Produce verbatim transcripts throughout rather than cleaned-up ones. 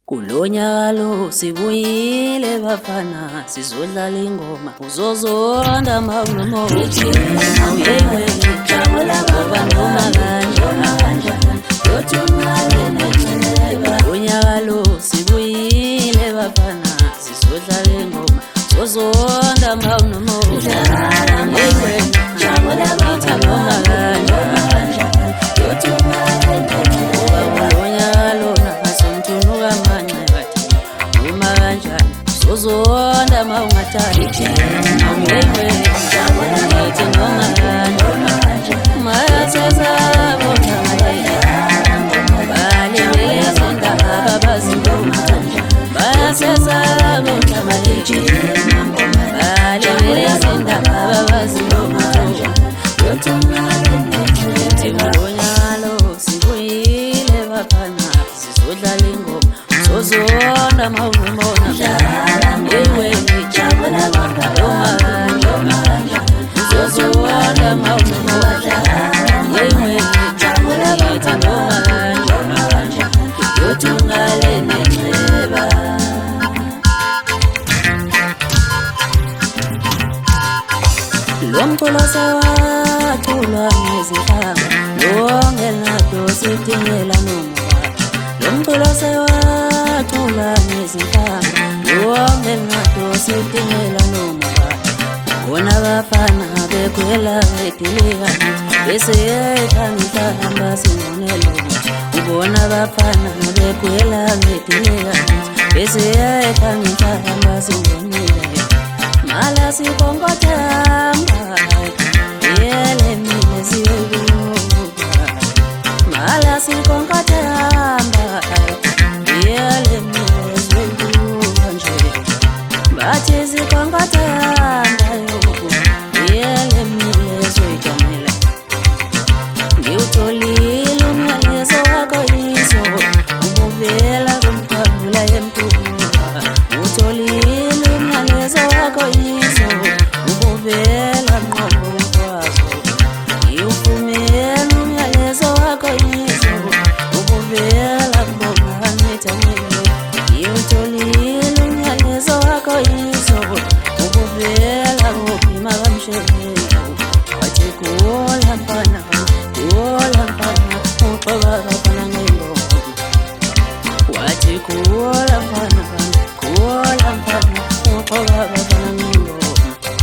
Kulonyalo sibuyile bafana sizodlala ingoma uzozonda mawunomo awuyewe jamula ngoba noma kanje yothumale nenxeba. Kulonyalo sibuyile bafana sizodlala ingoma uzozonda mawunomo awuyewe jamula noma kanje yothumale nenxeba. Kulonyalo uzonda mawungathandi awuyewe ngithi noma kanje masezabo balebezindaba bazindoma basezabo ntamaleji balebezindaba bazindoma yothumalethi. Kulonyalo sibuyile bafana sizodlala ingoma uzozonda mawunoma ewe ngijabula noma kanje uzozonda mawunoma ewe ngijabula noma kanje yothungale nenxeba. Lo mculo sewacula ngezihlanga longelado sidingela noma. Lo mculo sewacula ngezihlanga longelado sidingela noma. Bona bafana bekhwela bedilika bese yehangihamba singonelo. Ubona bafana bekhwela bedilika bese yehangihamba singonelo. Mala sikongothamba yele mine siyokuba. Mala sikongothamba yele mine siyokuba nje. Bathi sikongothamba yele mine siyoyijamela. Ngiwutholile umyalezo wakho yiso ubuvela kumkhawula yemtuba. Ngiwutholile umyalezo wakho yiso ubuvela nqobo kwazo. Ngiwufumene umyalezo wakho yiso ubuvela mbonga nithamile. Ngiwutholile umyalezo wakho yiso ubuvela ngophima kamshelo. Wathi kuwola mfana kuwola mfana uxoka bafana ngengoma. Wathi kuwola mfana kuwola mfana uxoka bafana ngengoma.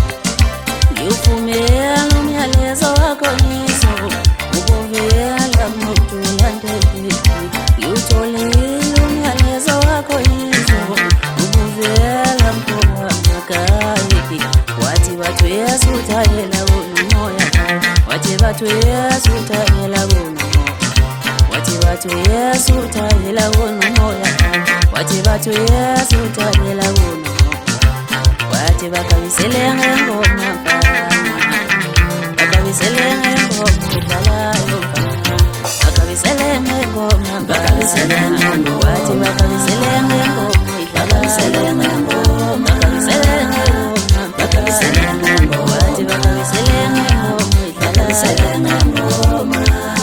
Ngiwufumene umyalezo wakho yiso ubuvela ngokulandeli. Ngiwutholile umyalezo wakho yiso ubuvela mpoka makayi. Wathi bathu yesuthayela unomoya. Wathi bathu yesuthayela unomoya. Wathi bathu yesuthayela unomoya. Wathi bathu yesuthayela unomoya. Wathi bakabisele ngengoma mfana bakabisele ngengoma udlalayo mfana bakabisele ngengoma bakabisele ngengoma. Wathi bakabisele ngengoma idlalayo ngengoma bakabisele ngengoma bakabisele ngengoma. Wathi bakabisele ngengoma idlalayo ngengoma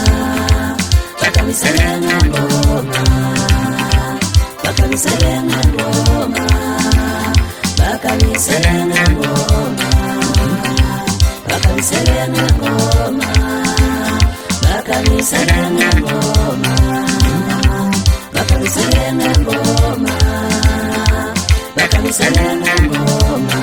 bakabisele ngengoma bakabisele ngengoma bakabisele ngengoma bakabisele ngengoma bakabisele ngengoma bakabisele ngengoma bakabisele ngengoma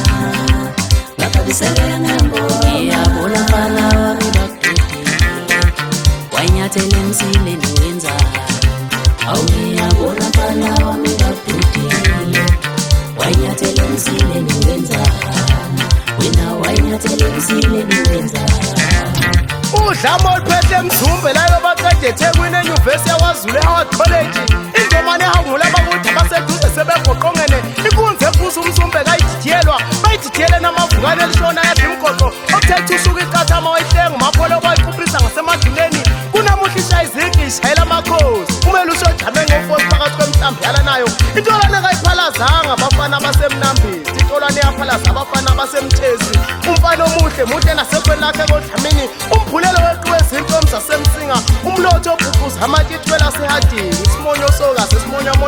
bakabisele ngengoma. Iyabona mfana wami bakudile wanyathela emsileni wenzani. Awu ngiyabona mfana wami bakudile wanyathela emsileni wenzani. Wena wanyathela emsileni wenzani. Udlamo oluphethe emzumbe layo baqede eThekwini enyuvesi yaKwaZulu eHoward College. Ingoma nehangula bakuthi abaseduze sebegoqongene. Ikunze efuza umzumbe kayididiyelwa bayididiyele namavukane elishona yathi imgoqo okuthethe usuka iqathama wayihlenga umapholo bayiquphisa ngasemaduleni. Kunamuhla ishaya izigi ishayela amakhosi umele usojame ngofosi phakathi kwemhlambi yala nayo. Intolwane kayiphalazanga abafana basemnambisi. Intolwane yaphalaza abafana basemthezi. Umfana omuhle muhle nasekweni lakhe kodlamini. Umphulelo wequ wezinto emzasemsinga umlotho obhubhuza amatitwela sehadini. Isimonyo soka sesimonyo moyo wamaji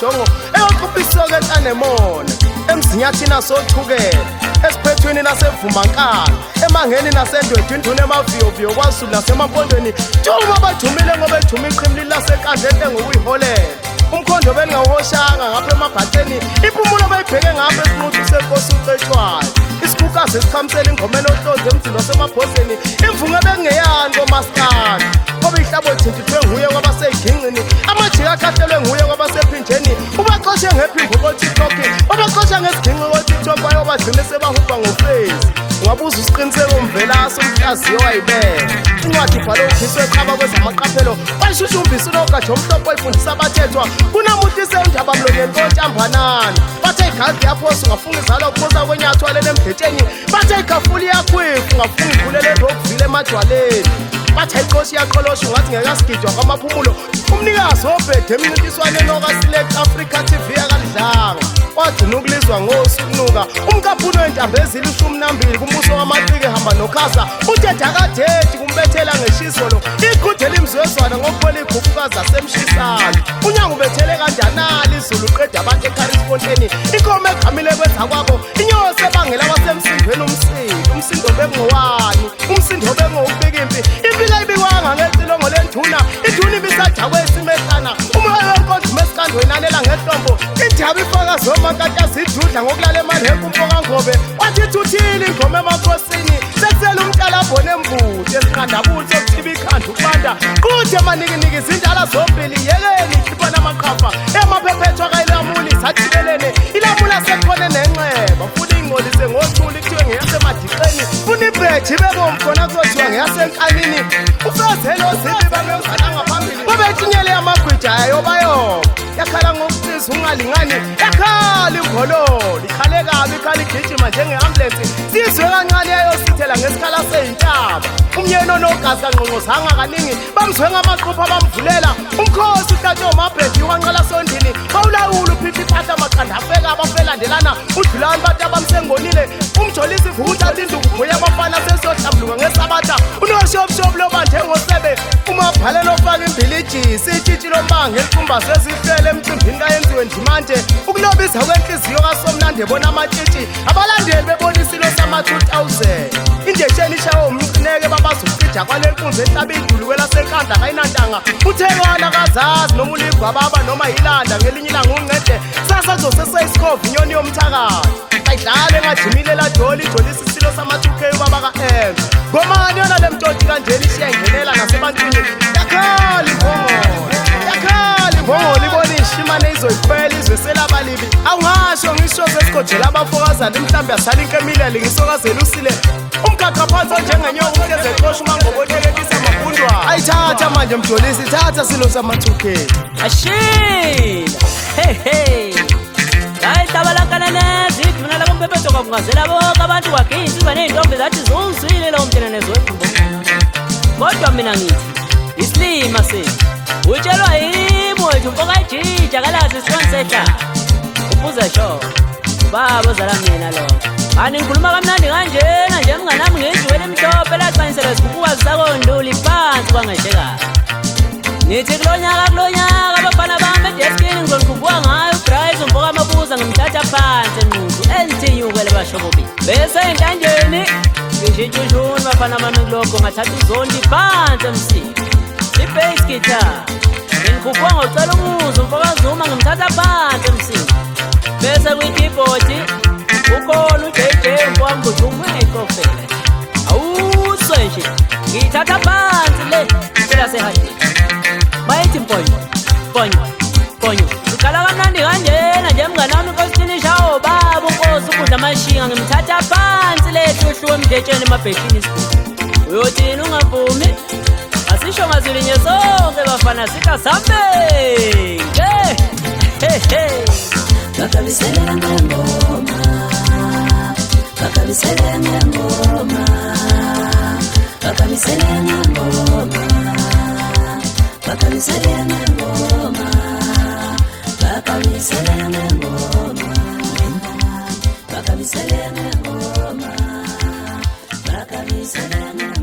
amajongo eyoquphisoke entanemona emzinyathini sochukela esiphethweni nasevumankala emangeni nasendwedwe induna emaviyoviyo kwaZulu nasemampondweni tuma bajumile ngoba ejuma iqhimli lasenkandlete ngokuyiholela umkhondo beningawuhoshanga ngapha emabhatheni impumulo bayibheke ngapha esinquthu senkosi ucetshwayo isikukazi esikhamisela ingomelo ohlonze emzini wasemabhoseni imvunga bengeyani komaskandi ngoba ihlabo ethintithwe nguye kwabaseyigingqini amajika akhahlelwe nguye kwabasephinjeni ubaxoshe ngephimbo koTikTok ubaxosha ngesiginqi koTikTok bayobagcine sebahubha ngofesi ungabuza isiqiniseko umvelaso umhlaziyo wayibeka incwadi ibhalwe ukhiswe eqaba kwezamaqaphelo bayishushumbisa unogatsha omhlophe oyifundisa abathethwa kunamuntu isendaba mlonyeni kontambanana bathe igadi yaphosa ungafunga izalwa ukuphosa kwenyathwa walele emdetsheni bathe igafuli yakhwifu ungafunga ivulele ndokuvile emadwaleni bathe iqoshi yaqolosha ungathi ngekasigidwa kwamaphumulo umnikazi wobhede emncintiswaneni okaselect Africa T V yakalidlanga wagcina ukulizwa ngosukunuka umkaphuno wentambezile ishumi nambili kumbuso wamacike hamba nokhasa utedakadethi kumbethela ngeshiso lo iqhudela imzwezwana ngokukhwela igubhukazi zasemshisana unyango ubethele kanjanali izulu uqeda abantu eKarisponteni inkomo egqamile kwenza kwabo inyosi ebangela kwasemsindweni umsindo umsindo bengowani umsindo bengowubikimpi impilo ayibikwanga ngecilongo lenduna iduna ibisada kwesimesana umoya wenkonzo mesikandweni anela ngehlombo indaba ifaka zomankatyazi idudla ngokulala emalhempu umfokangobe wathi thuthile ingoma emakhosini sekusela umntalabho nembuthi esiqandabutho okuthiba ikhanda ukubanda quthe emanikiniki izindala zombili yekeni ikhipha namaqhafa emaphephetho akayilamuli sathibelene ilamula sekhone nenxeba futhi ingcolise ngothuli kuthiwe ngeyasemadiqeni funa ibhethi bebomkhona kuthiwa ngeyasenkanini ufezelo zibi bangenzana ngaphambili babethinyele amagwija ayobayo yakhala ngokusiza ungalingani yakhala ingololo ikhale kabi ikhala igijima njenge-ambulensi sizwe kancane yayosithela ngesikhala seyintaba umyeni onogazi kanqonqozanga kaningi bamzwe ngamaqupha bamvulela umkhosi utatshwe umabhedi wanqala sondini bawulawula uphithi iphatha amaqanda afeka abafelandelana udlulani bathi abamsengonile umjolisi vukuta linduku buya abafana sesohlambuluka ngesabatha unoshobshobu lobanthe ngosebe umabhalelo ofaka imbilijisi itshitshi lombanga eliqumba sezihlele emcimbini kayenziwe ndimanje ukulobisa kwenhliziyo kasomnandi ebona amatshitshi abalandeli bebonisilo sama-two thousand indesheni ishawo umqineke babazucija kwale nkunzi enhlaba idulu kwelasenkandla kayinantanga uthekwana kazazi noma uligwababa noma yilanda ngelinye ilanga unqede sasa zoseseyisikhova inyoni yomthakazi ayidlale engajimile ladoli ijolisa isilo sama-two K ubabaka-em ngomani yona le mtoti kanjeni ishiyangenela nasebantwini yakhala imbongolo yakhala imbongolo ibona ishimane izoyikhwela izwe selabalibi awungasho ngisho sesikojela abafokazana mhlawumbe yasala inkemile lingisokazela usile umkhakha phansi onjengenyoka ukezeqosha umangobotelekisa amagundwa ayithatha manje mjolisi thatha silo sama-two K ashila hehe ayitabalakana nezi iduna labompephetho kwakungazela bonke abantu kwagiyisa iba ney'ntombi zathi ziwuzwile lowo mtenenezo wephumbo kodwa mina ngithi isilima sethu utshelwa yimi wethu mpokajija kalazi isikwani sehlala ubuze sho ubaba ozala mina lo ani ngikhuluma kamnandi kanjena nje mnganami ngiyijiwele emhlophe laqanyisela zikhubukazi sakonduli phansi kwangeshekayo nithi kulo nyaka kulo nyaka abafana bami edeskini ngizolikhuphuka ngayo ubrice umfoka amabuza ngimthatha phansi enquzu elithinyukele bashobobi bese entanjeni ngishitshushuni bafana bami kulokho ngathatha uzondi phansi emsini i-bass guitar ngikhuphuka ngocela umuzi umfoka zuma ngimthatha phansi emsini bese kwi-keyboard ukhona uJ J umfoka mbuthi umwekofele awuswe nje ngiyithatha phansi le phela sehadini bayithi mponyo mponyo mponyo uqala kamnandi kanjena nje mnganami inkosini ishawo baba unkosi ukudla amashinga ngimthatha phansi lethu uhluwe emdetsheni emabheshini isikhulu uyothini ungavumi asisho ngazilinye sonke bafana sika sambe hehe bakabiselela ngengoma bakabiselela ngengoma bakabiselela ngengoma bakabiselela ngengoma bakabiselela ngengoma bakabiselela ngengoma bakabiselela ngengoma